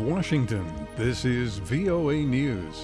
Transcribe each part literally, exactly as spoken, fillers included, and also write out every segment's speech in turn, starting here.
Washington, this is V O A News.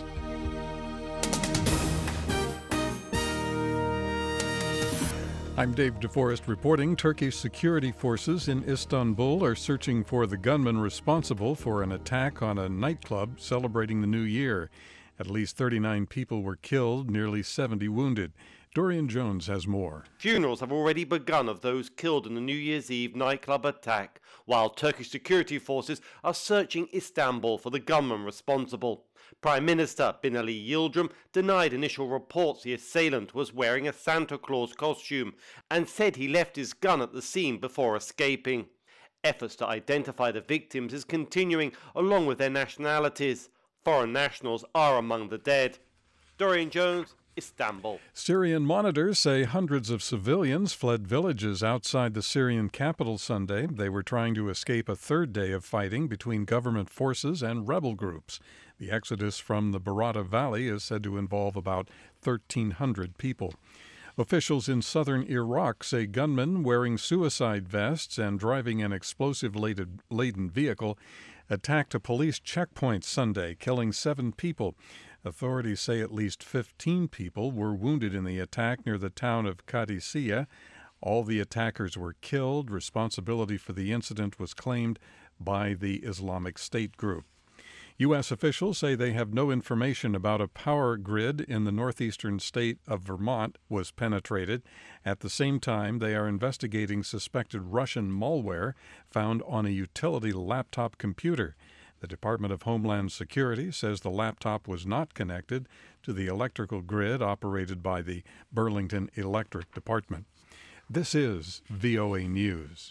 I'm Dave DeForest reporting. Turkish security forces in Istanbul are searching for the gunman responsible for an attack on a nightclub celebrating the new year. At least thirty-nine people were killed, nearly seventy wounded. Dorian Jones has more. Funerals have already begun of those killed in the New Year's Eve nightclub attack, while Turkish security forces are searching Istanbul for the gunman responsible. Prime Minister Binali Yildirim denied initial reports the assailant was wearing a Santa Claus costume and said he left his gun at the scene before escaping. Efforts to identify the victims is continuing along with their nationalities. Foreign nationals are among the dead. Dorian Jones, Istanbul. Syrian monitors say hundreds of civilians fled villages outside the Syrian capital Sunday. They were trying to escape a third day of fighting between government forces and rebel groups. The exodus from the Barata Valley is said to involve about thirteen hundred people. Officials in southern Iraq say gunmen wearing suicide vests and driving an explosive-laden vehicle attacked a police checkpoint Sunday, killing seven people. Authorities say at least fifteen people were wounded in the attack near the town of Qadisiyah. All the attackers were killed. Responsibility for the incident was claimed by the Islamic State group. U S officials say they have no information about a power grid in the northeastern state of Vermont was penetrated. At the same time, they are investigating suspected Russian malware found on a utility laptop computer. The Department of Homeland Security says the laptop was not connected to the electrical grid operated by the Burlington Electric Department. This is V O A News.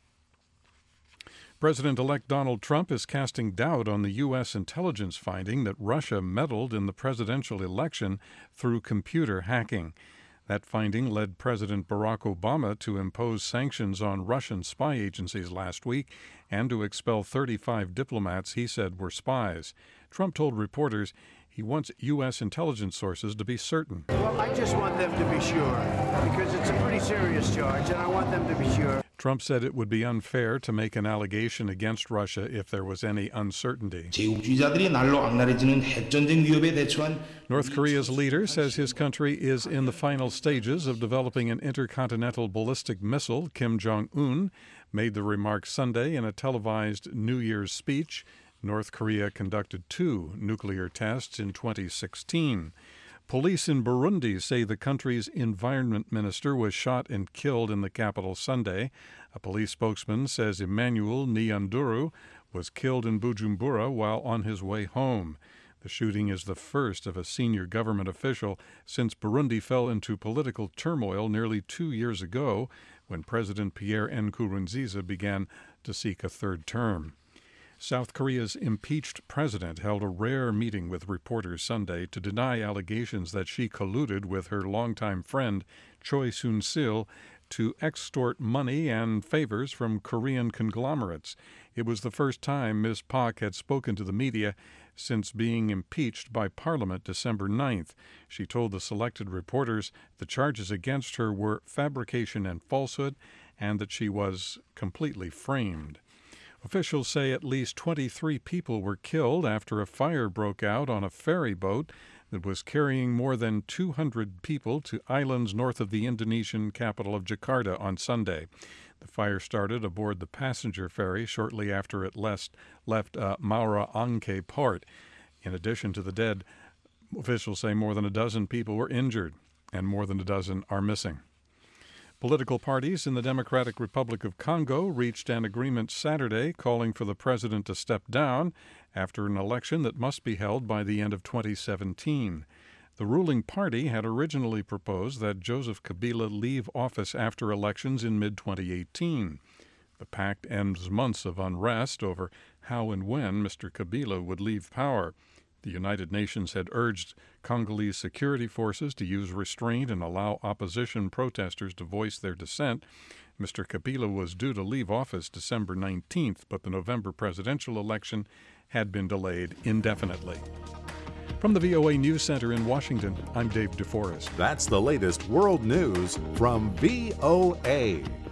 President-elect Donald Trump is casting doubt on the U S intelligence finding that Russia meddled in the presidential election through computer hacking. That finding led President Barack Obama to impose sanctions on Russian spy agencies last week and to expel thirty-five diplomats he said were spies. Trump told reporters he wants U S intelligence sources to be certain. Well, I just want them to be sure, because it's a pretty serious charge, and I want them to be sure. Trump said it would be unfair to make an allegation against Russia if there was any uncertainty. North Korea's leader says his country is in the final stages of developing an intercontinental ballistic missile. Kim Jong-un made the remark Sunday in a televised New Year's speech. North Korea conducted two nuclear tests in twenty sixteen. Police in Burundi say the country's environment minister was shot and killed in the capital Sunday. A police spokesman says Emmanuel Nianduru was killed in Bujumbura while on his way home. The shooting is the first of a senior government official since Burundi fell into political turmoil nearly two years ago when President Pierre Nkurunziza began to seek a third term. South Korea's impeached president held a rare meeting with reporters Sunday to deny allegations that she colluded with her longtime friend Choi Soon-sil to extort money and favors from Korean conglomerates. It was the first time Miz Park had spoken to the media since being impeached by Parliament December ninth. She told the selected reporters the charges against her were fabrication and falsehood and that she was completely framed. Officials say at least twenty-three people were killed after a fire broke out on a ferry boat that was carrying more than two hundred people to islands north of the Indonesian capital of Jakarta on Sunday. The fire started aboard the passenger ferry shortly after it left, left uh, Muara Angke port. In addition to the dead, officials say more than a dozen people were injured and more than a dozen are missing. Political parties in the Democratic Republic of Congo reached an agreement Saturday calling for the president to step down after an election that must be held by the end of twenty seventeen. The ruling party had originally proposed that Joseph Kabila leave office after elections in mid twenty eighteen. The pact ends months of unrest over how and when Mister Kabila would leave power. The United Nations had urged Congolese security forces to use restraint and allow opposition protesters to voice their dissent. Mister Kabila was due to leave office December nineteenth, but the November presidential election had been delayed indefinitely. From the V O A News Center in Washington, I'm Dave DeForest. That's the latest world news from V O A.